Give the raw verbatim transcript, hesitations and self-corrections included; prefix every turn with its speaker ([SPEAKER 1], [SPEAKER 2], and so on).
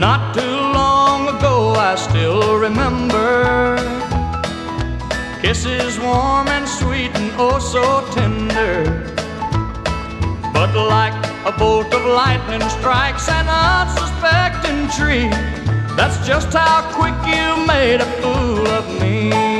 [SPEAKER 1] Not too long ago I still remember kisses warm and sweet and oh so tender. But like a bolt of lightning strikes an unsuspecting tree, that's just how quick you made a fool of me.